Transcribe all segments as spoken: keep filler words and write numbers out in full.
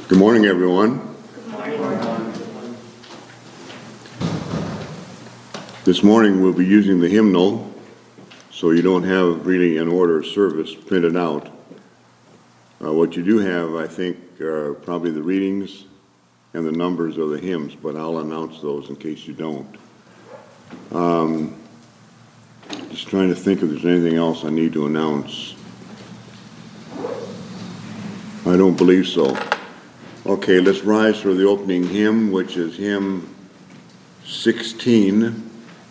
Good morning, everyone. Good morning. This morning we'll be using the hymnal, so you don't have really an order of service printed out. Uh, what you do have, I think, are probably the readings and the numbers of the hymns, but I'll announce those in case you don't. Um, just trying to think if there's anything else I need to announce. I don't believe so. Okay, let's rise for the opening hymn, which is hymn sixteen.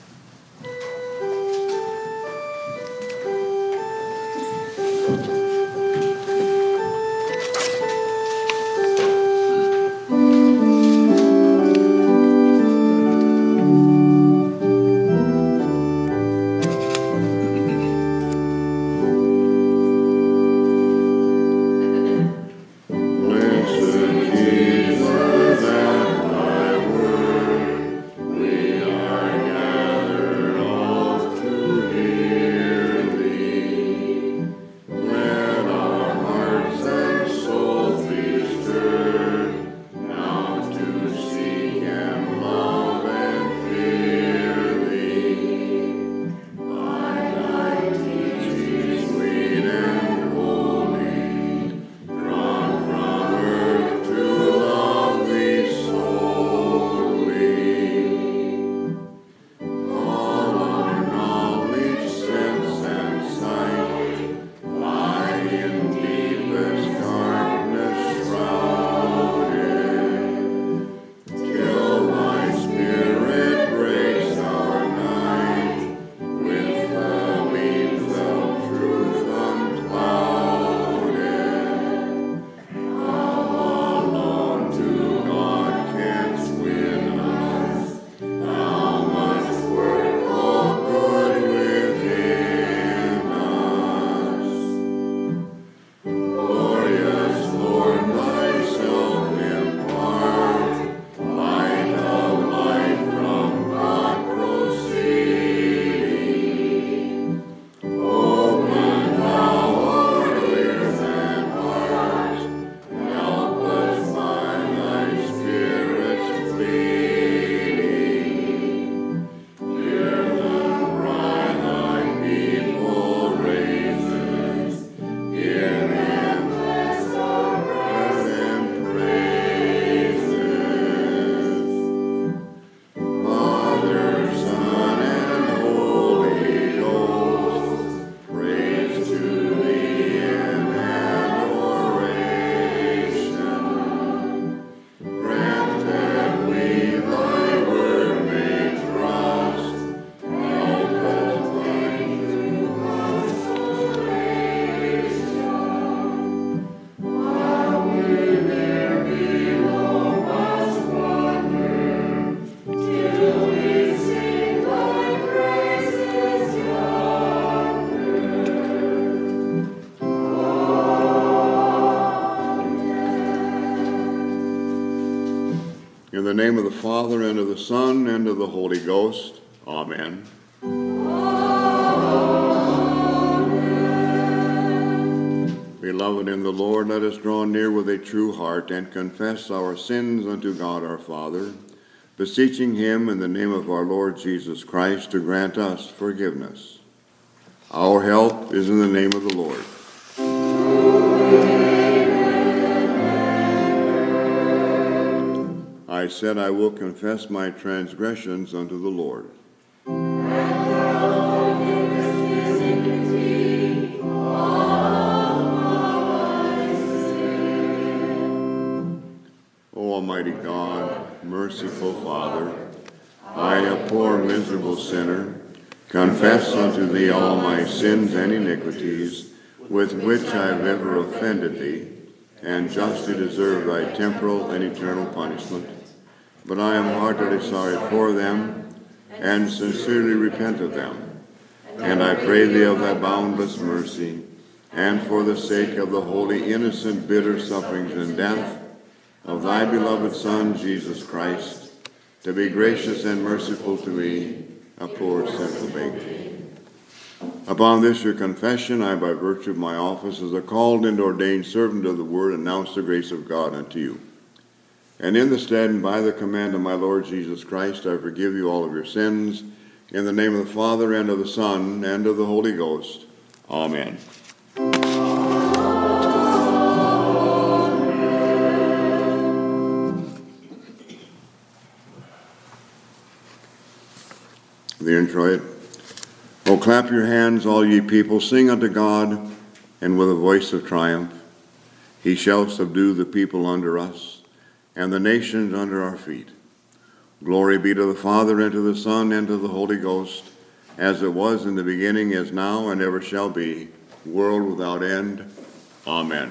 In the name of the Father, and of the Son, and of the Holy Ghost. Amen. Amen. Beloved in the Lord, let us draw near with a true heart and confess our sins unto God our Father, beseeching him in the name of our Lord Jesus Christ to grant us forgiveness. Our help is in the name of the Lord. I said, I will confess my transgressions unto the Lord. O Almighty God, merciful Father, I, a poor miserable sinner, confess unto thee all my sins and iniquities, with which I have ever offended thee, and justly deserve thy temporal and eternal punishment. But I am heartily sorry for them, and sincerely repent of them. And I pray thee of thy boundless mercy, and for the sake of the holy, innocent, bitter sufferings and death of thy beloved Son, Jesus Christ, to be gracious and merciful to me, a poor sinful babe. Upon this your confession, I, by virtue of my office as a called and ordained servant of the word, announce the grace of God unto you. And in the stead and by the command of my Lord Jesus Christ, I forgive you all of your sins, in the name of the Father, and of the Son, and of the Holy Ghost. Amen. The introit. Oh, clap your hands, all ye people, sing unto God, and with a voice of triumph. He shall subdue the people under us, and the nations under our feet. Glory be to the Father, and to the Son, and to the Holy Ghost, as it was in the beginning, is now, and ever shall be, world without end. Amen.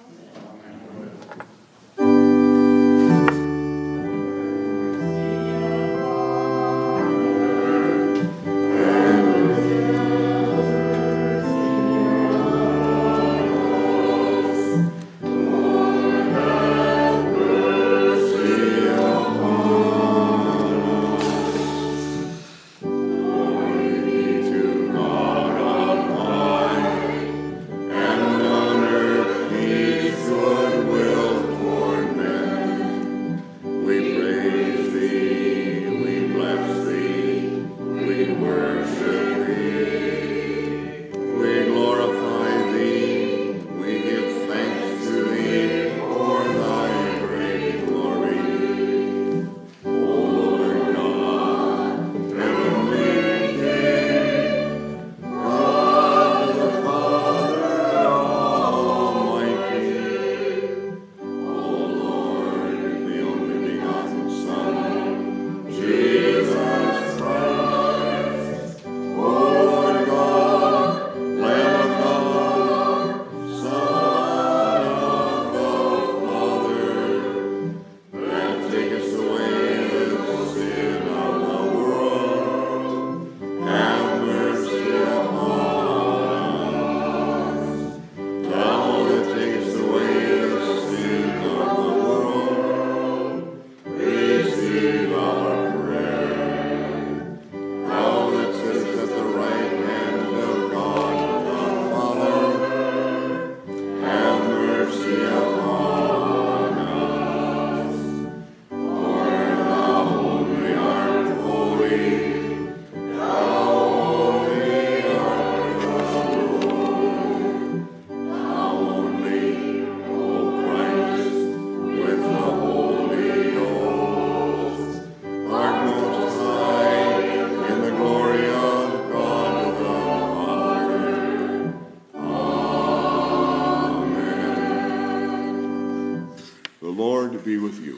Be with you.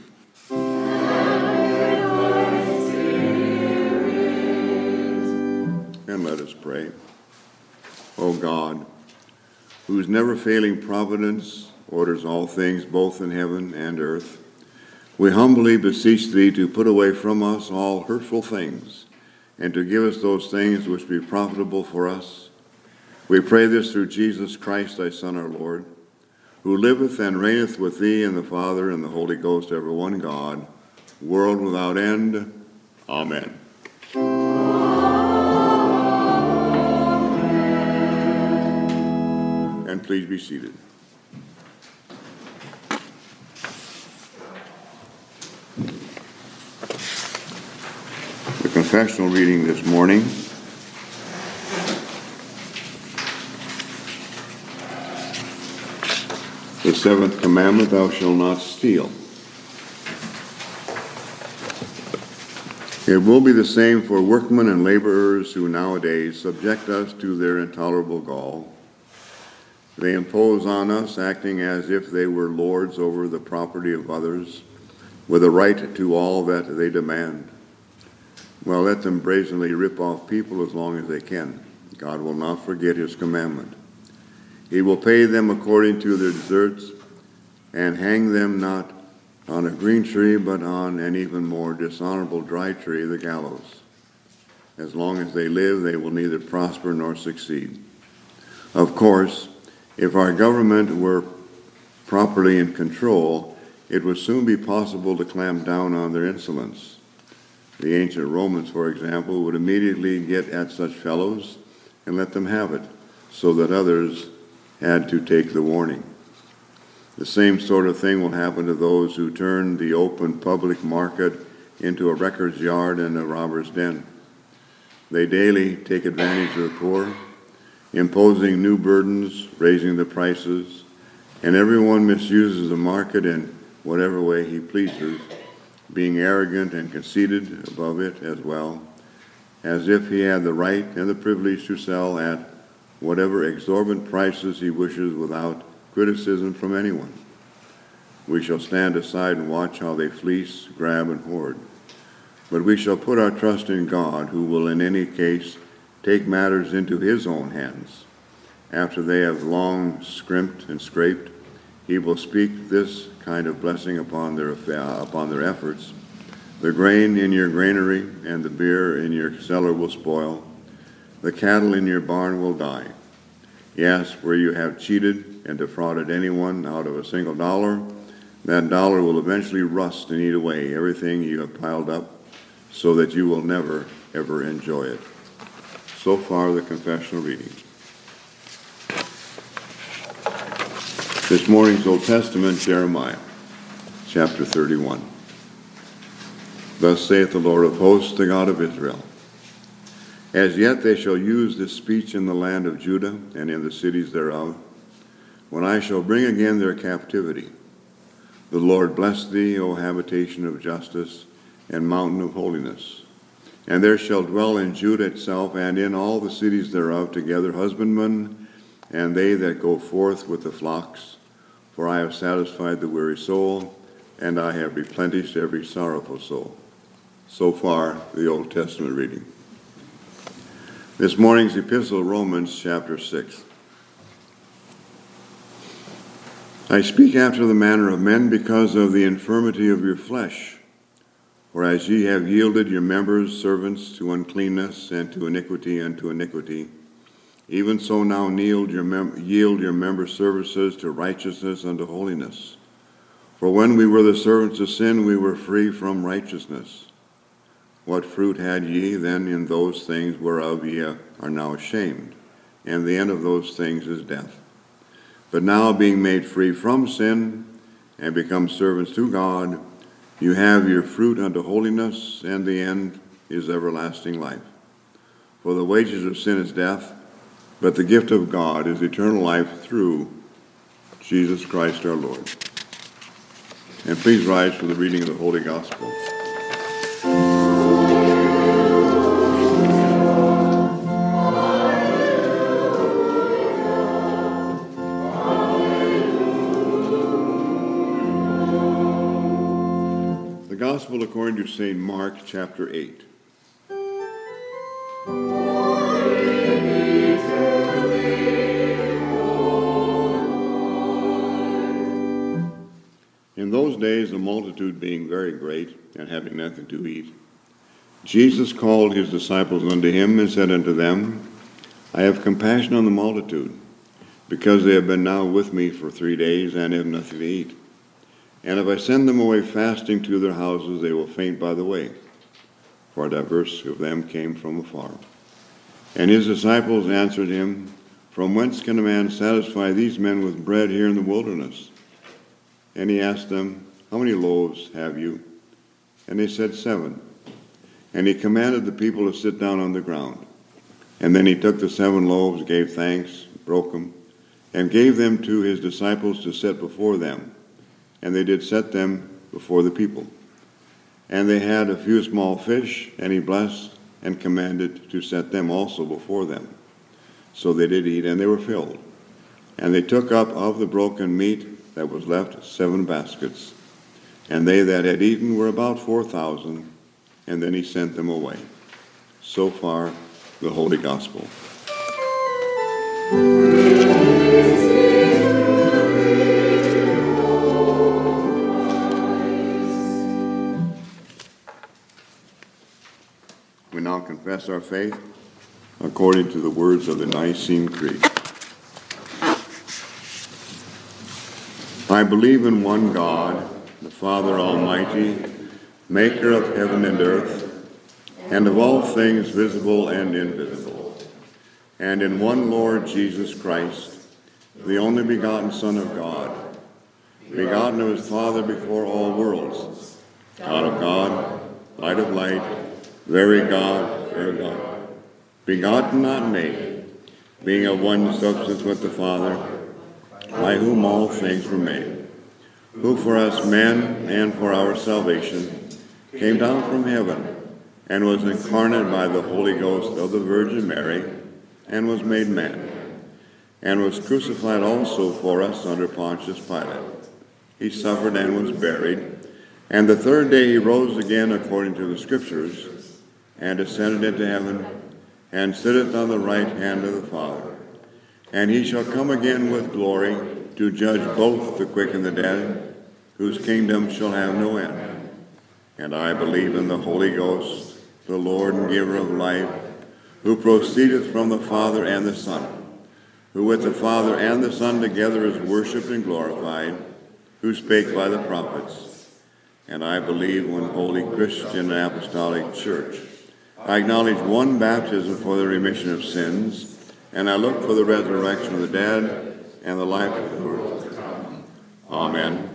And let us pray. O God, whose never-failing providence orders all things both in heaven and earth, we humbly beseech thee to put away from us all hurtful things, and to give us those things which be profitable for us. We pray this through Jesus Christ, thy Son, our Lord, who liveth and reigneth with thee and the Father and the Holy Ghost, ever one God, world without end. Amen. And please be seated. The confessional reading this morning the seventh commandment, thou shalt not steal. It will be the same for workmen and laborers who nowadays subject us to their intolerable gall. They impose on us, acting as if they were lords over the property of others, with a right to all that they demand. Well, let them brazenly rip off people as long as they can. God will not forget his commandment. He will pay them according to their deserts, and hang them not on a green tree, but on an even more dishonorable dry tree, the gallows. As long as they live, they will neither prosper nor succeed. Of course, if our government were properly in control, it would soon be possible to clamp down on their insolence. The ancient Romans, for example, would immediately get at such fellows and let them have it, so that others had to take the warning. The same sort of thing will happen to those who turn the open public market into a records yard and a robber's den. They daily take advantage of the poor, imposing new burdens, raising the prices, and everyone misuses the market in whatever way he pleases, being arrogant and conceited above it as well, as if he had the right and the privilege to sell at whatever exorbitant prices he wishes without criticism from anyone. We shall stand aside and watch how they fleece, grab, and hoard. But we shall put our trust in God, who will in any case take matters into his own hands. After they have long scrimped and scraped, he will speak this kind of blessing upon their upon their efforts. The grain in your granary and the beer in your cellar will spoil. The cattle in your barn will die. Yes, where you have cheated and defrauded anyone out of a single dollar, that dollar will eventually rust and eat away everything you have piled up, so that you will never, ever enjoy it. So far, the confessional reading. This morning's Old Testament, Jeremiah, chapter thirty-one. Thus saith the Lord of hosts, the God of Israel. As yet they shall use this speech in the land of Judah and in the cities thereof, when I shall bring again their captivity. The Lord bless thee, O habitation of justice, and mountain of holiness. And there shall dwell in Judah itself, and in all the cities thereof, together husbandmen, and they that go forth with the flocks. For I have satisfied the weary soul, and I have replenished every sorrowful soul. So far, the Old Testament reading. This morning's epistle, Romans chapter six. I speak after the manner of men because of the infirmity of your flesh. For as ye have yielded your members servants to uncleanness and to iniquity unto iniquity, even so now yield your, mem- yield your members services to righteousness unto holiness. For when we were the servants of sin, we were free from righteousness. What fruit had ye then in those things whereof ye are now ashamed? And the end of those things is death. But now being made free from sin and become servants to God, you have your fruit unto holiness, and the end is everlasting life. For the wages of sin is death, but the gift of God is eternal life through Jesus Christ our Lord. And please rise for the reading of the Holy Gospel. The Gospel according to Saint Mark, chapter eight. In those days, the multitude being very great, and having nothing to eat, Jesus called his disciples unto him, and said unto them, I have compassion on the multitude, because they have been now with me for three days, and have nothing to eat. And if I send them away fasting to their houses, they will faint by the way. For divers of them came from afar. And his disciples answered him, From whence can a man satisfy these men with bread here in the wilderness? And he asked them, How many loaves have you? And they said, Seven. And he commanded the people to sit down on the ground. And then he took the seven loaves, gave thanks, broke them, and gave them to his disciples to set before them. And they did set them before the people. And they had a few small fish, and he blessed and commanded to set them also before them. So they did eat, and they were filled. And they took up of the broken meat that was left seven baskets. And they that had eaten were about four thousand, and then he sent them away. So far, the Holy Gospel. We now confess our faith according to the words of the Nicene Creed. I believe in one God, the Father Almighty, maker of heaven and earth, and of all things visible and invisible, and in one Lord Jesus Christ, the only begotten Son of God, begotten of his Father before all worlds, God of God, light of light, very God, very God, begotten, not made, being of one substance with the Father, by whom all things were made, who for us men and for our salvation came down from heaven, and was incarnate by the Holy Ghost of the Virgin Mary, and was made man, and was crucified also for us under Pontius Pilate. He suffered and was buried, and the third day he rose again according to the Scriptures, and ascended into heaven, and sitteth on the right hand of the Father. And he shall come again with glory to judge both the quick and the dead, whose kingdom shall have no end. And I believe in the Holy Ghost, the Lord and giver of life, who proceedeth from the Father and the Son, who with the Father and the Son together is worshipped and glorified, who spake by the prophets. And I believe one holy Christian and apostolic church. I acknowledge one baptism for the remission of sins, and I look for the resurrection of the dead and the life of the world to come. Amen.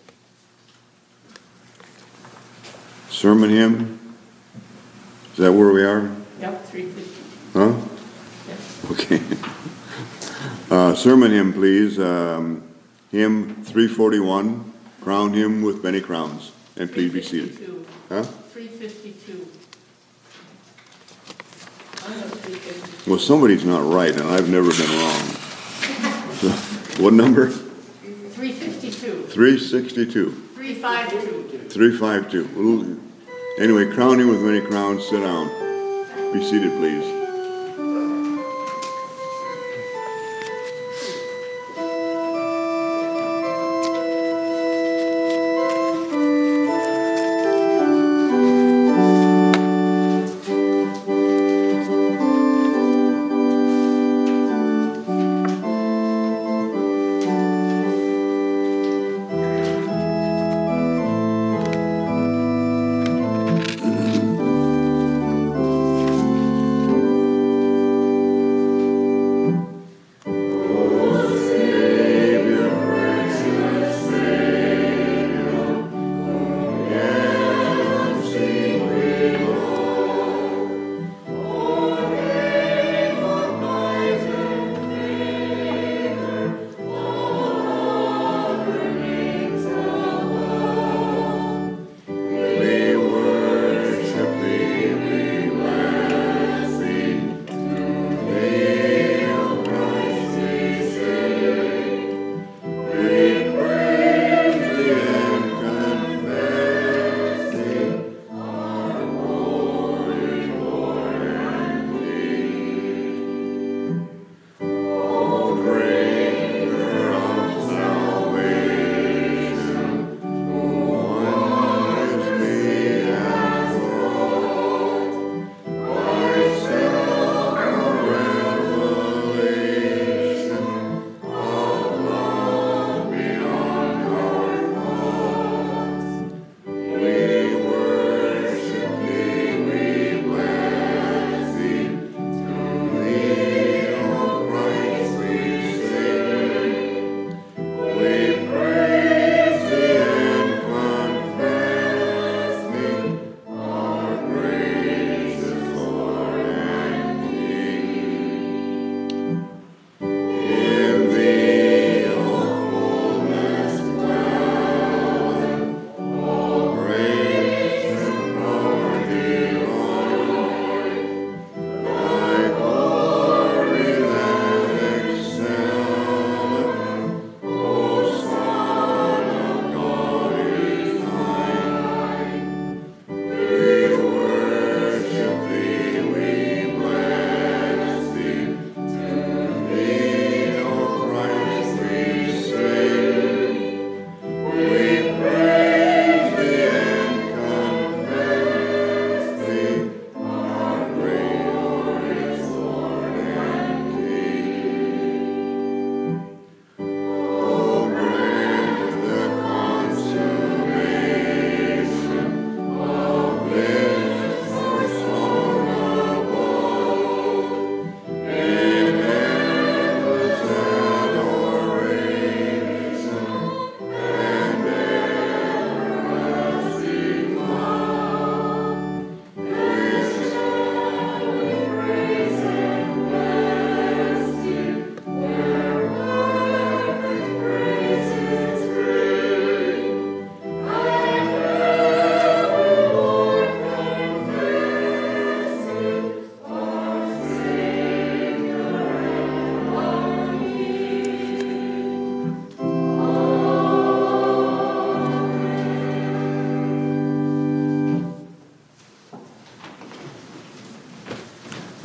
Sermon hymn. Is that where we are? Yep, three fifty. Huh? Yes. Okay. Uh, sermon hymn, please. Um, hymn three forty-one, Crown Him with Many Crowns. And please be seated. Huh? three fifty-two. I have three fifty-two. Well, somebody's not right, and I've never been wrong. So, what number? three fifty-two. three sixty-two. three fifty-two. three fifty-two. Well, anyway, crown him with many crowns. Sit down. Be seated, please.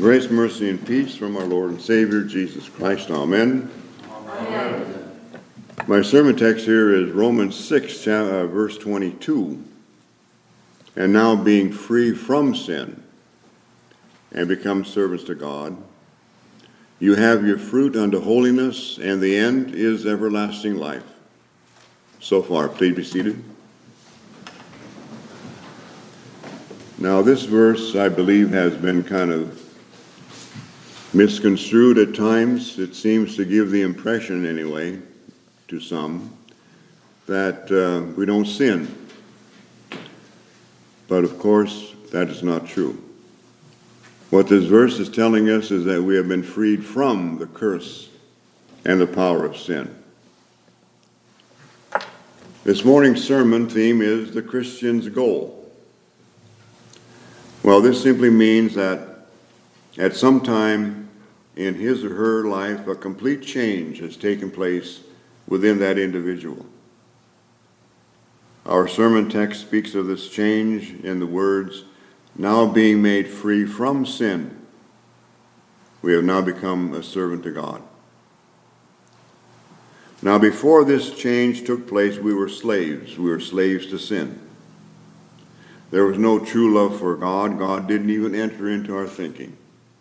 Grace, mercy, and peace from our Lord and Savior, Jesus Christ. Amen. Amen. My sermon text here is Romans six, uh, verse twenty-two. And now being free from sin and become servants to God, you have your fruit unto holiness, and the end is everlasting life. So far, please be seated. Now, this verse, I believe, has been kind of misconstrued at times. It seems to give the impression, anyway, to some, that uh, we don't sin. But, of course, that is not true. What this verse is telling us is that we have been freed from the curse and the power of sin. This morning's sermon theme is the Christian's goal. Well, this simply means that at some time in his or her life, a complete change has taken place within that individual. Our sermon text speaks of this change in the words, now being made free from sin, we have now become a servant to God. Now, before this change took place, we were slaves. We were slaves to sin. There was no true love for God. God didn't even enter into our thinking.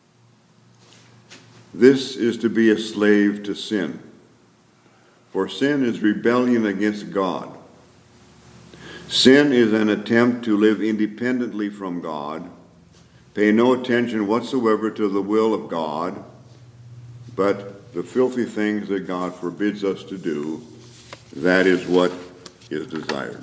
This is to be a slave to sin. For sin is rebellion against God. Sin is an attempt to live independently from God, pay no attention whatsoever to the will of God, but the filthy things that God forbids us to do, that is what is desired.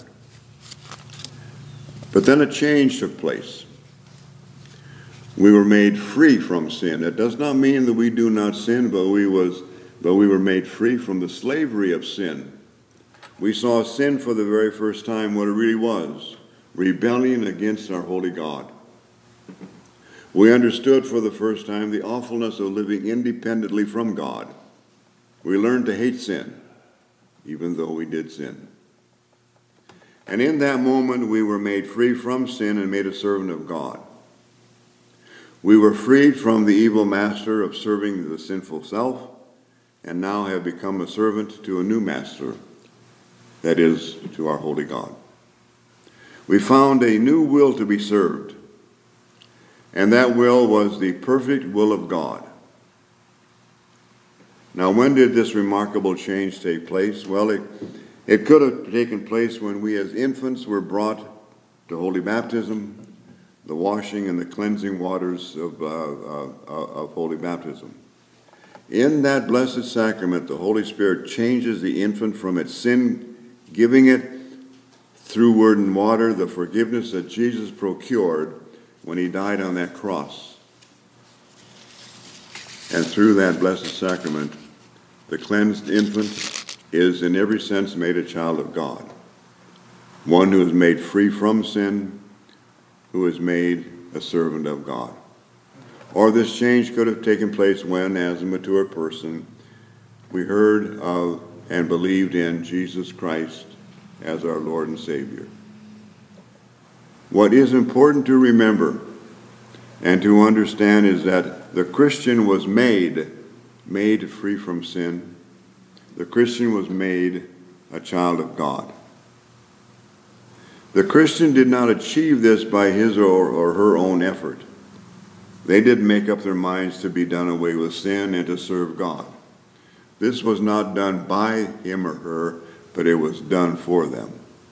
But then a change took place. We were made free from sin. It does not mean that we do not sin, but we was, but we were made free from the slavery of sin. We saw sin for the very first time what it really was, rebellion against our holy God. We understood for the first time the awfulness of living independently from God. We learned to hate sin, even though we did sin. And in that moment, we were made free from sin and made a servant of God. We were freed from the evil master of serving the sinful self, and now have become a servant to a new master, that is, to our holy God. We found a new will to be served, and that will was the perfect will of God. Now, when did this remarkable change take place? Well, it It could have taken place when we as infants were brought to holy baptism, the washing and the cleansing waters of, uh, uh, of holy baptism. In that blessed sacrament, the Holy Spirit changes the infant from its sin, giving it through word and water the forgiveness that Jesus procured when he died on that cross. And through that blessed sacrament, the cleansed infant is in every sense made a child of God, one who is made free from sin, who is made a servant of God. Or this change could have taken place when, as a mature person, we heard of and believed in Jesus Christ as our Lord and Savior. What is important to remember and to understand is that the Christian was made, made free from sin. The Christian was made a child of God. The Christian did not achieve this by his or, or her own effort. They didn't make up their minds to be done away with sin and to serve God. This was not done by him or her, but it was done for them.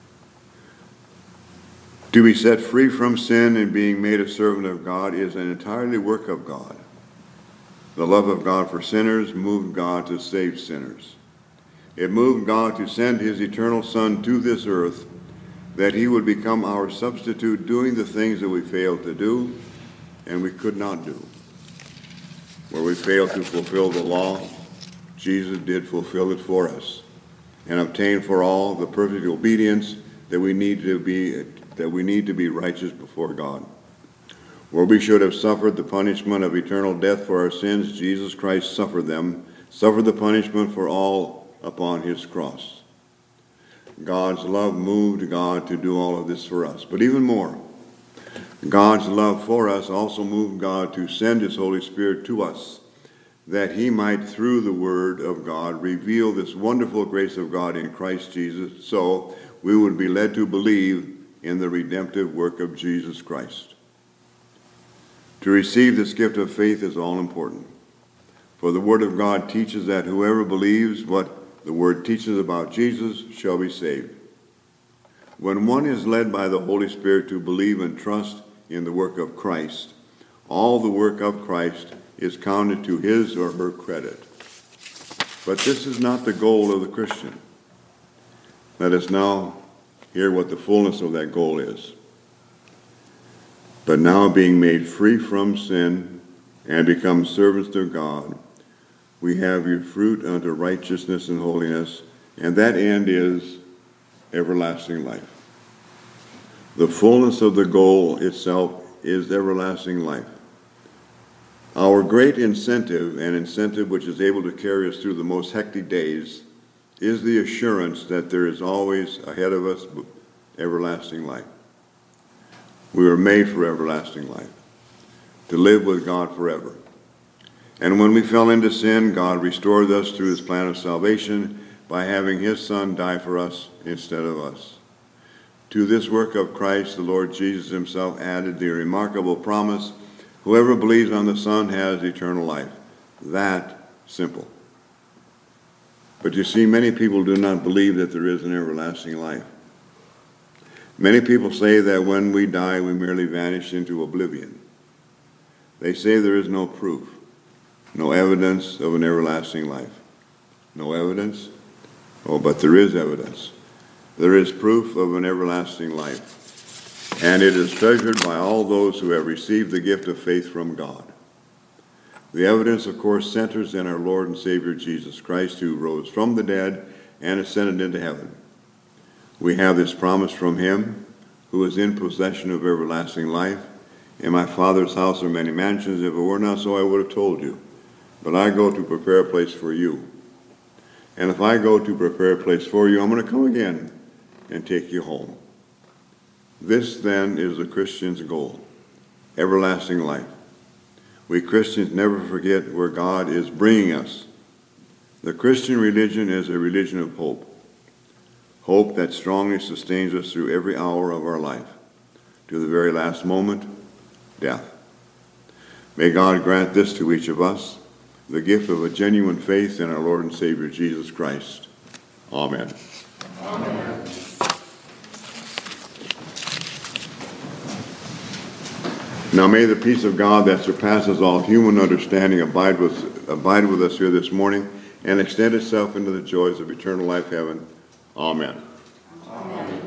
To be set free from sin and being made a servant of God is an entirely work of God. The love of God for sinners moved God to save sinners. It moved God to send his eternal Son to this earth, that he would become our substitute, doing the things that we failed to do and we could not do. Where we failed to fulfill the law, Jesus did fulfill it for us and obtain for all the perfect obedience that we need to be that we need to be righteous before God. Where we should have suffered the punishment of eternal death for our sins, Jesus Christ suffered them, suffered the punishment for all upon his cross. God's love moved God to do all of this for us. But even more, God's love for us also moved God to send his Holy Spirit to us, that he might, through the word of God, reveal this wonderful grace of God in Christ Jesus, so we would be led to believe in the redemptive work of Jesus Christ. To receive this gift of faith is all important, for the word of God teaches that whoever believes what the word teaches about Jesus shall be saved. When one is led by the Holy Spirit to believe and trust in the work of Christ, all the work of Christ is counted to his or her credit. But this is not the goal of the Christian. Let us now hear what the fullness of that goal is. But now, being made free from sin and become servants of God, we have your fruit unto righteousness and holiness, and that end is everlasting life. The fullness of the goal itself is everlasting life. Our great incentive, an incentive which is able to carry us through the most hectic days, is the assurance that there is always ahead of us everlasting life. We were made for everlasting life, to live with God forever. And when we fell into sin, God restored us through his plan of salvation by having his Son die for us instead of us. To this work of Christ, the Lord Jesus himself added the remarkable promise, whoever believes on the Son has eternal life. That simple. But you see, many people do not believe that there is an everlasting life. Many people say that when we die, we merely vanish into oblivion. They say there is no proof, no evidence of an everlasting life. No evidence? Oh, but there is evidence. There is proof of an everlasting life, and it is treasured by all those who have received the gift of faith from God. The evidence, of course, centers in our Lord and Savior Jesus Christ, who rose from the dead and ascended into heaven. We have this promise from him, who is in possession of everlasting life. In my Father's house are many mansions. If it were not so, I would have told you. But I go to prepare a place for you. And if I go to prepare a place for you, I'm going to come again and take you home. This, then, is the Christian's goal, everlasting life. We Christians never forget where God is bringing us. The Christian religion is a religion of hope. Hope that strongly sustains us through every hour of our life, to the very last moment, death. May God grant this to each of us, the gift of a genuine faith in our Lord and Savior Jesus Christ. Amen. Amen. Now may the peace of God that surpasses all human understanding abide with, abide with us here this morning and extend itself into the joys of eternal life heaven. Amen. Amen.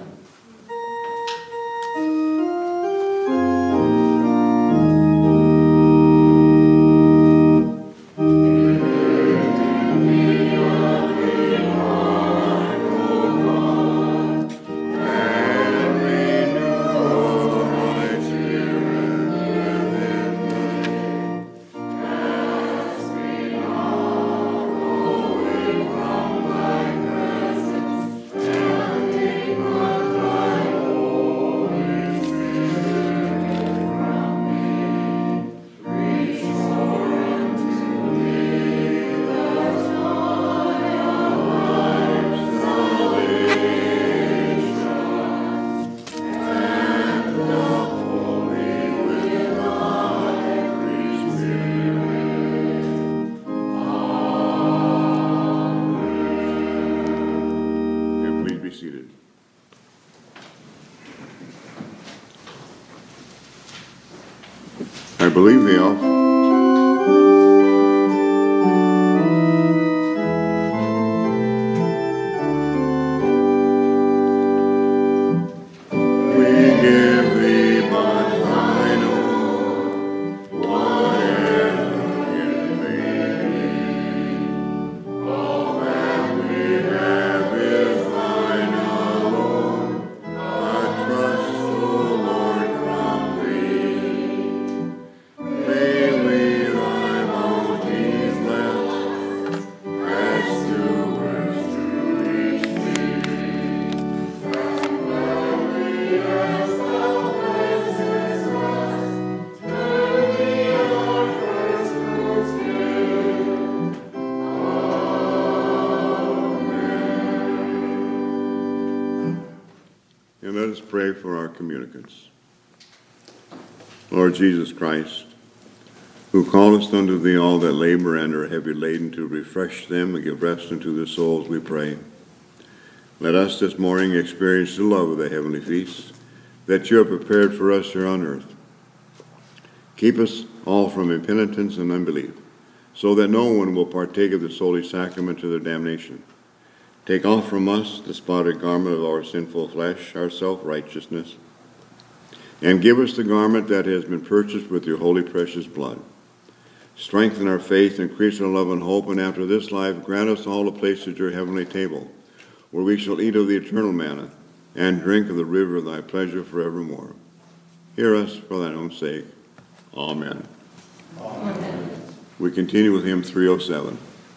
I believe the alpha. May we And let us pray for our communicants. Lord Jesus Christ, who callest unto thee all that labor and are heavy laden, to refresh them and give rest unto their souls, we pray. Let us this morning experience the love of the heavenly feast that you have prepared for us here on earth. Keep us all from impenitence and unbelief, so that no one will partake of this holy sacrament to their damnation. Take off from us the spotted garment of our sinful flesh, our self-righteousness, and give us the garment that has been purchased with your holy precious blood. Strengthen our faith, increase our love and hope, and after this life grant us all a place at your heavenly table, where we shall eat of the eternal manna and drink of the river of thy pleasure forevermore. Hear us for thine own sake. Amen. Amen. We continue with hymn three oh seven.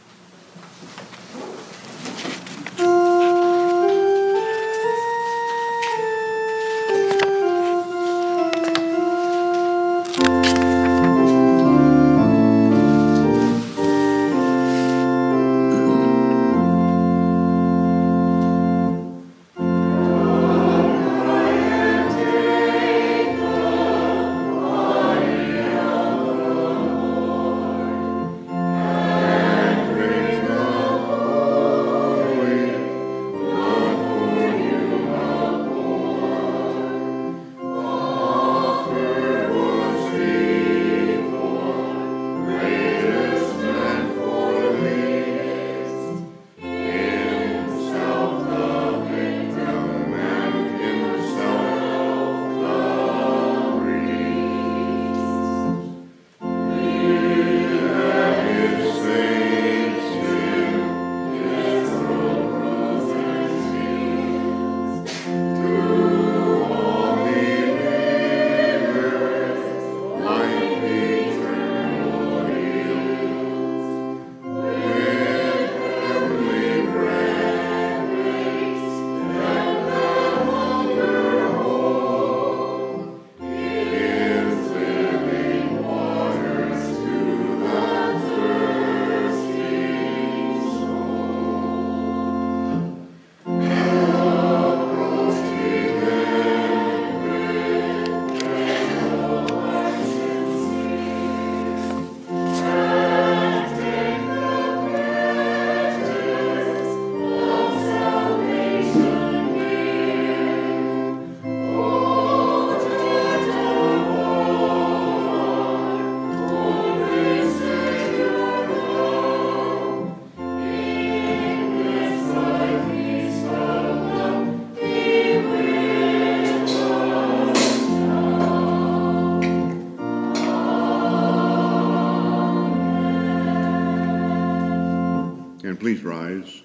Please rise.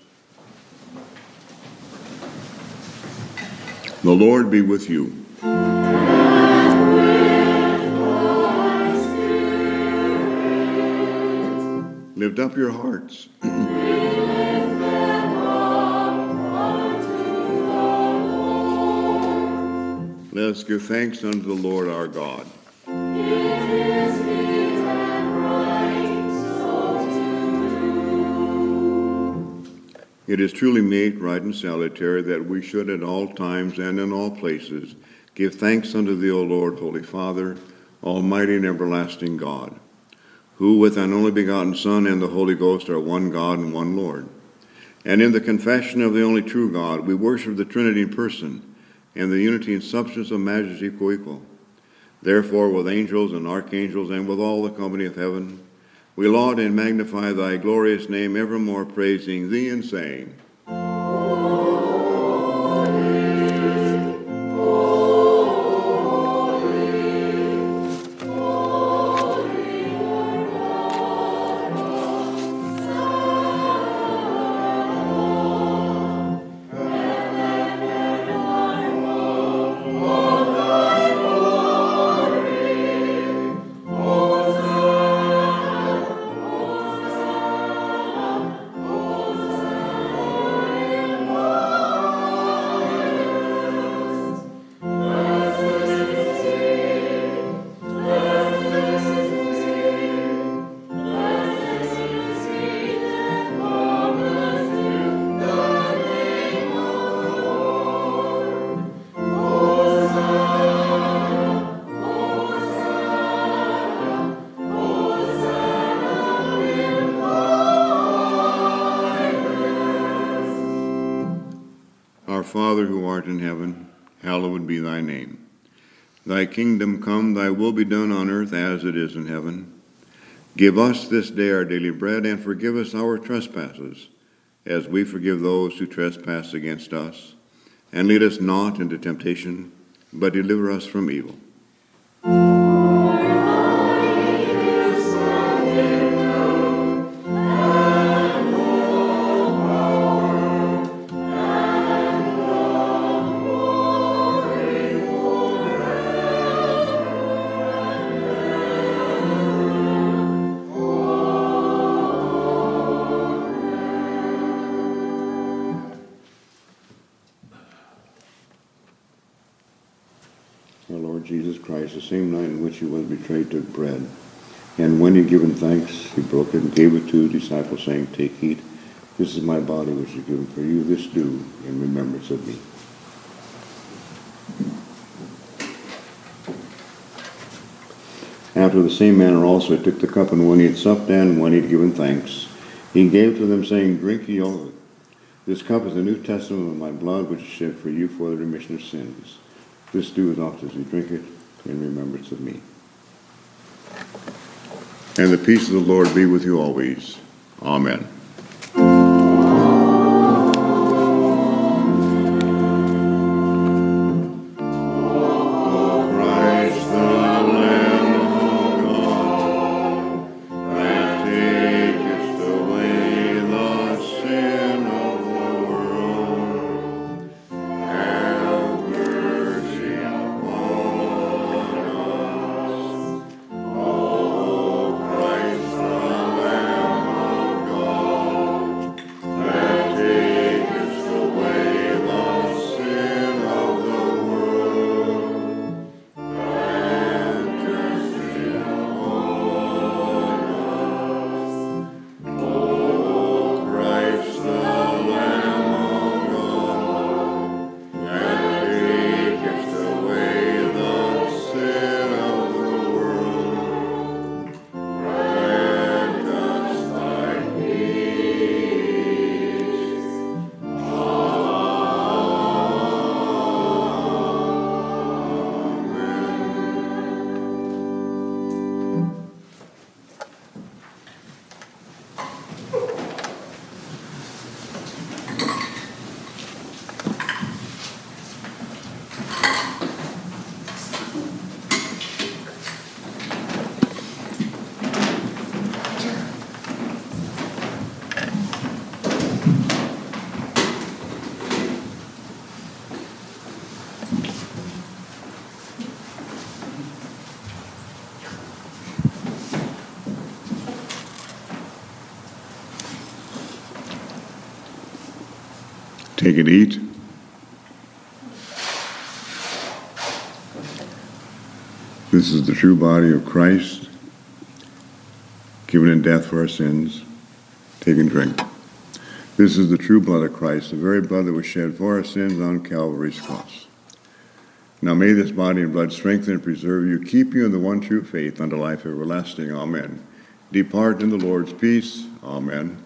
The Lord be with you. Lift up your hearts. Let us give thanks unto the Lord our God. It is truly meet, right, and salutary that we should at all times and in all places give thanks unto thee, O Lord, Holy Father, Almighty and everlasting God, who with thine only begotten Son and the Holy Ghost are one God and one Lord. And in the confession of the only true God, we worship the Trinity in person, and the unity and substance of majesty co-equal. Therefore, with angels and archangels and with all the company of heaven, we laud and magnify thy glorious name, evermore praising thee and saying, Our Father who art in heaven, hallowed be thy name. Thy kingdom come, thy will be done on earth as it is in heaven. Give us this day our daily bread, and forgive us our trespasses, as we forgive those who trespass against us. And lead us not into temptation, but deliver us from evil. Our Lord Jesus Christ, the same night in which he was betrayed, took bread. And when he had given thanks, he broke it and gave it to the disciples, saying, Take, eat. This is my body which is given for you. This do in remembrance of me. After the same manner also he took the cup, and when he had supped and when he had given thanks, he gave to them, saying, Drink ye all of it. This cup is the New Testament of my blood, which is shed for you for the remission of sins. This do as often as you drink it in remembrance of me. And the peace of the Lord be with you always. Amen. Take and eat. This is the true body of Christ, given in death for our sins. Take and drink. This is the true blood of Christ, the very blood that was shed for our sins on Calvary's cross. Now may this body and blood strengthen and preserve you, keep you in the one true faith unto life everlasting. Amen. Depart in the Lord's peace. Amen.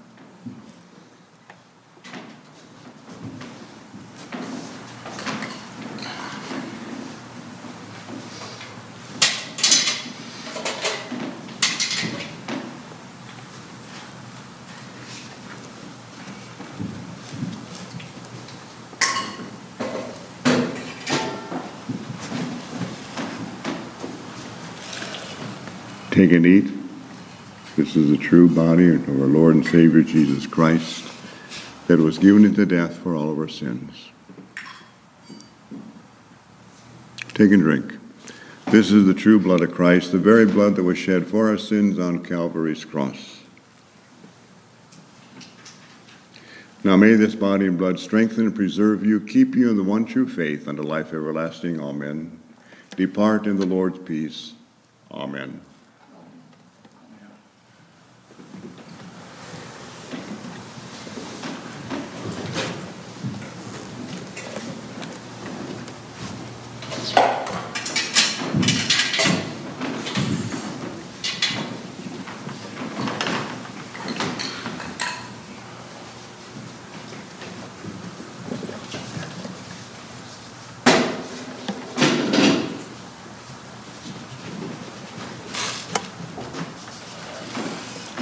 Take and eat. This is the true body of our Lord and Savior Jesus Christ, that was given into death for all of our sins. Take and drink. This is the true blood of Christ, the very blood that was shed for our sins on Calvary's cross. Now may this body and blood strengthen and preserve you, keep you in the one true faith unto life everlasting. Amen. Depart in the Lord's peace. Amen.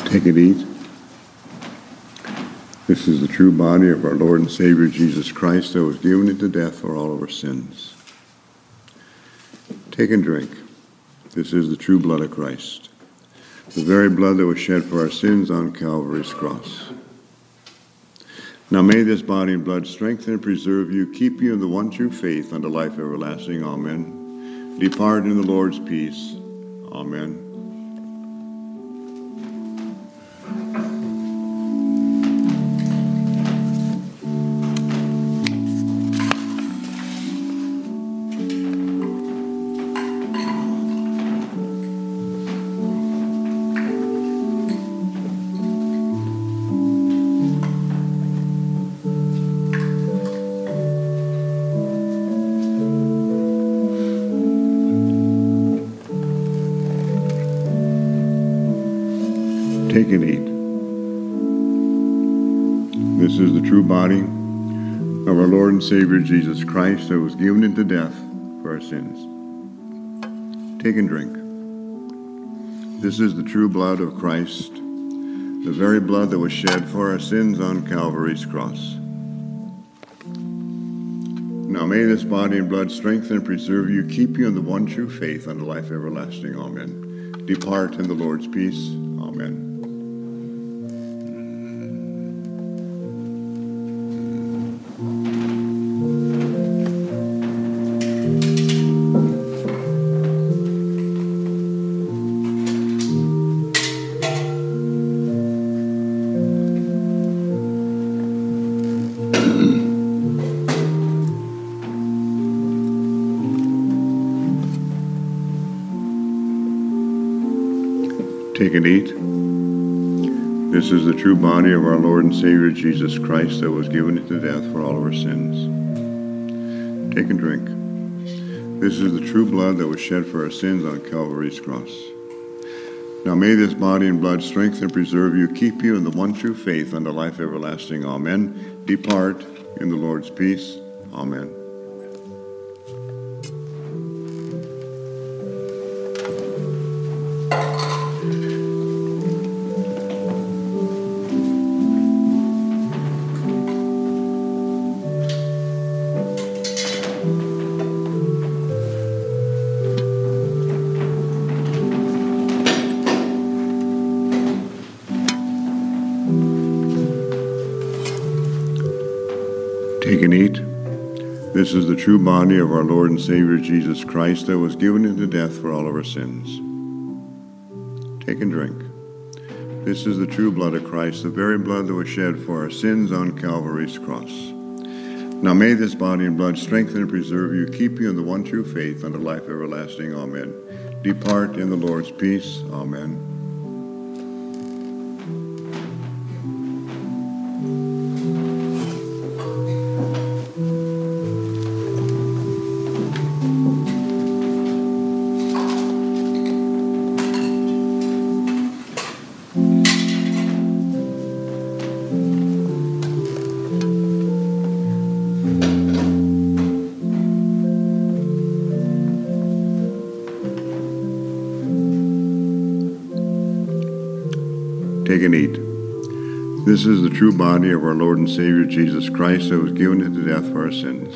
Take and eat. This is the true body of our Lord and Savior Jesus Christ that was given into death for all of our sins. Take and drink. This is the true blood of Christ, the very blood that was shed for our sins on Calvary's cross. Now may this body and blood strengthen and preserve you, keep you in the one true faith unto life everlasting. Amen. Depart in the Lord's peace. Amen. Take and eat. This is the true body of our Lord and Savior Jesus Christ that was given into death for our sins. Take and drink. This is the true blood of Christ, the very blood that was shed for our sins on Calvary's cross. Now may this body and blood strengthen and preserve you, keep you in the one true faith unto life everlasting. Amen. Depart in the Lord's peace. Amen. Take and eat. This is the true body of our Lord and Savior Jesus Christ that was given into death for all of our sins. Take and drink. This is the true blood that was shed for our sins on Calvary's cross. Now may this body and blood strengthen and preserve you, keep you in the one true faith unto life everlasting. Amen. Depart in the Lord's peace. Amen. Take and eat. This is the true body of our Lord and Savior Jesus Christ that was given into death for all of our sins. Take and drink. This is the true blood of Christ, the very blood that was shed for our sins on Calvary's cross. Now may this body and blood strengthen and preserve you, keep you in the one true faith unto life everlasting. Amen. Depart in the Lord's peace. Amen. Take and eat. This is the true body of our Lord and Savior Jesus Christ that was given into death for our sins.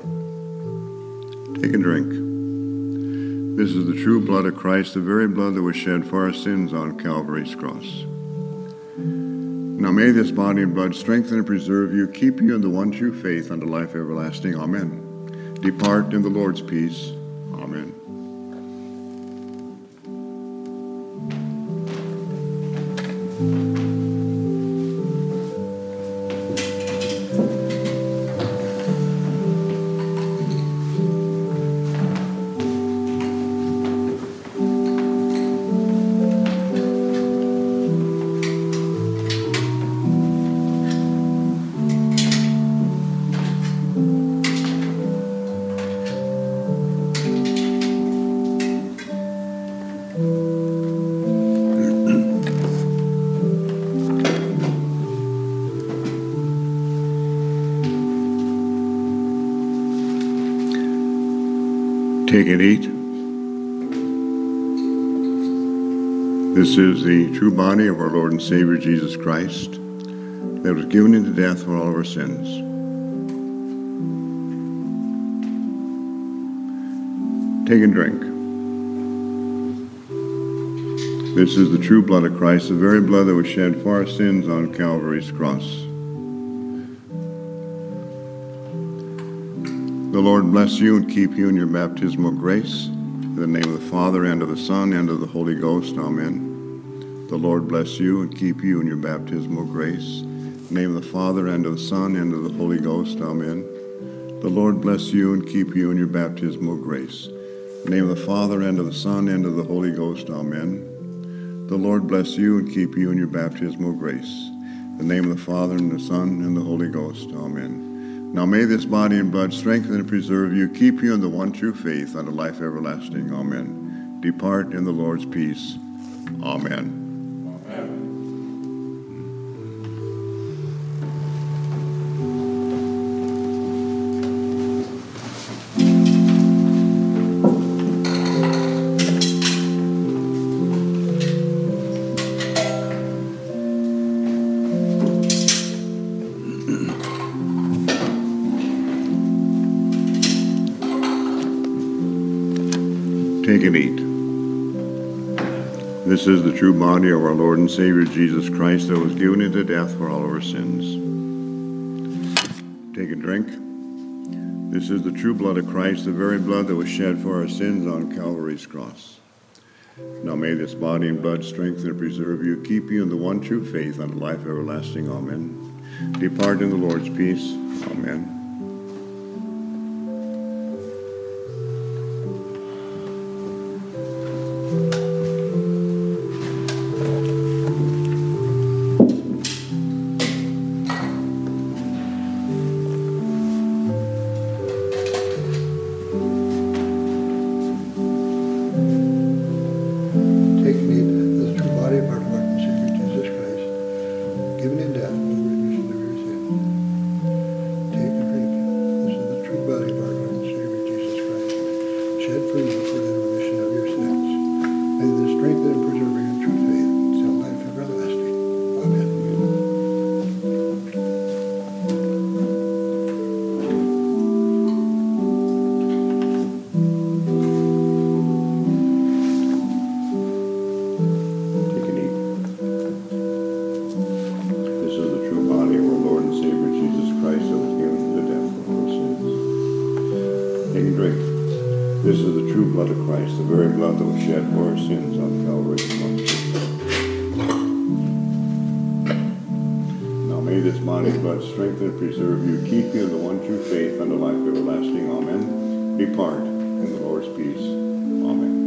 Take and drink. This is the true blood of Christ, the very blood that was shed for our sins on Calvary's cross. Now may this body and blood strengthen and preserve you, keep you in the one true faith unto life everlasting. Amen. Depart in the Lord's peace. Amen. Take and eat. This is the true body of our Lord and Savior Jesus Christ that was given into death for all of our sins. Take and drink. This is the true blood of Christ, the very blood that was shed for our sins on Calvary's cross. The Lord bless you and keep you in your baptismal grace. In the name of the Father, and of the Son, and of the Holy Ghost. Amen. The Lord bless you and keep you in your baptismal grace. In the name of the Father, and of the Son, and of the Holy Ghost. Amen. The Lord bless you and keep you in your baptismal grace. In the name of the Father, and of the Son, and of the Holy Ghost. Amen. The Lord bless you and keep you in your baptismal grace. In the name of the Father, and the Son, and the Holy Ghost. Amen. Now may this body and blood strengthen and preserve you, keep you in the one true faith unto life everlasting. Amen. Depart in the Lord's peace. Amen. Take and eat. This is the true body of our Lord and Savior Jesus Christ that was given into death for all of our sins. Take and drink. This is the true blood of Christ, the very blood that was shed for our sins on Calvary's cross. Now may this body and blood strengthen and preserve you, keep you in the one true faith unto life everlasting. Amen. Depart in the Lord's peace. Amen. Strengthen and preserve you, keep you in the one true faith unto life everlasting. Amen. Depart in the Lord's peace. Amen.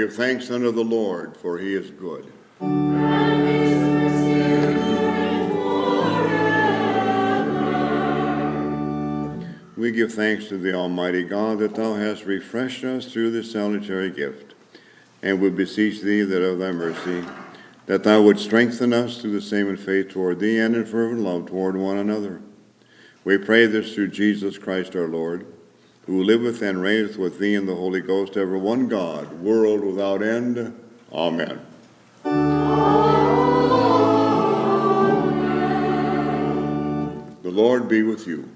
give thanks unto the Lord, for he is good. We give thanks to the Almighty God that thou hast refreshed us through this salutary gift, and we beseech thee that of thy mercy, that thou wouldst strengthen us through the same in faith toward thee and in fervent love toward one another. We pray this through Jesus Christ our Lord, who liveth and reigneth with thee in the Holy Ghost, ever one God, world without end. Amen. Amen. The Lord be with you.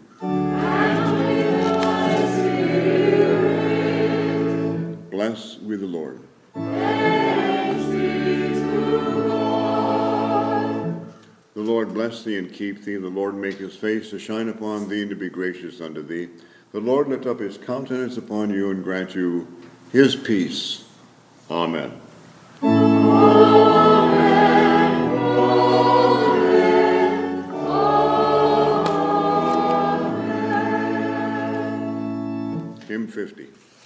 Bless we the Lord. Thanks be to God. The Lord bless thee and keep thee. The Lord make his face to shine upon thee and to be gracious unto thee. The Lord lift up his countenance upon you and grant you his peace. Amen. Amen. Amen. Amen. Hymn fifty.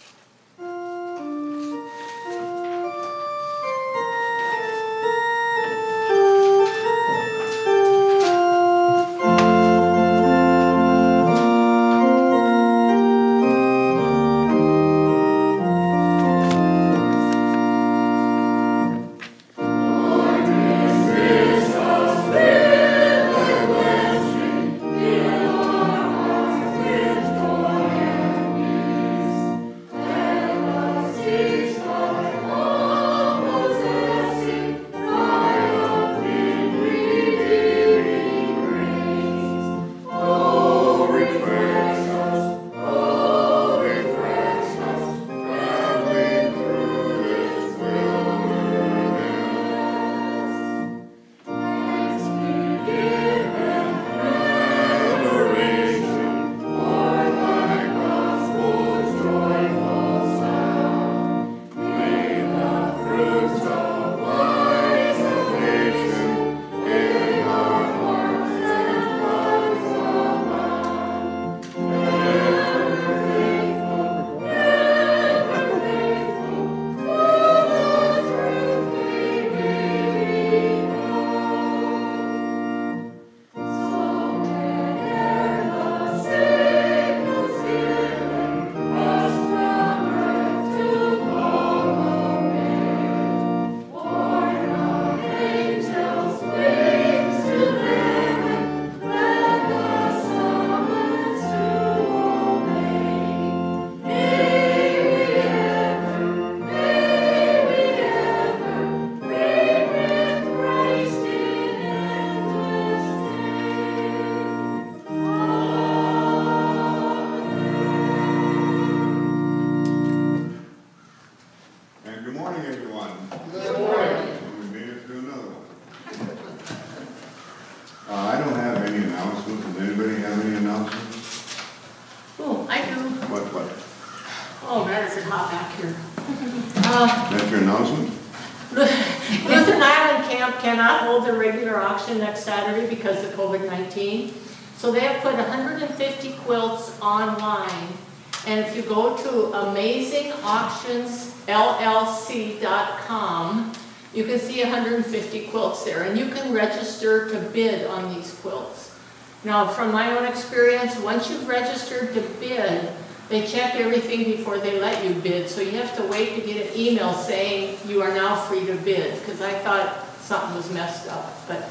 Next Saturday because of COVID nineteen. So they have put one hundred fifty quilts online. And if you go to amazing auctions L L C dot com, you can see one hundred fifty quilts there. And you can register to bid on these quilts. Now, from my own experience, once you've registered to bid, they check everything before they let you bid. So you have to wait to get an email saying you are now free to bid, because I thought something was messed up. But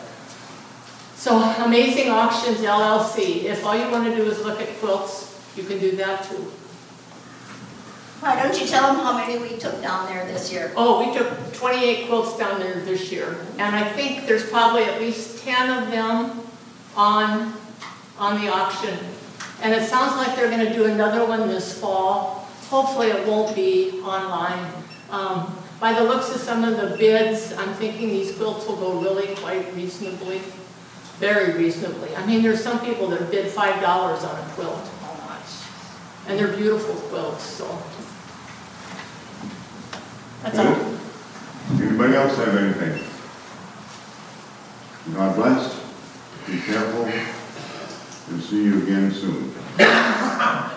so, Amazing Auctions L L C. If all you want to do is look at quilts, you can do that too. Why don't you tell them how many we took down there this year? Oh, we took twenty-eight quilts down there this year. And I think there's probably at least ten of them on, on the auction. And it sounds like they're going to do another one this fall. Hopefully it won't be online. Um, by the looks of some of the bids, I'm thinking these quilts will go really quite reasonably. Very reasonably. I mean, there's some people that bid five dollars on a quilt. How much? And they're beautiful quilts, so. That's all. Anybody else have anything? God bless. Be careful. And see you again soon.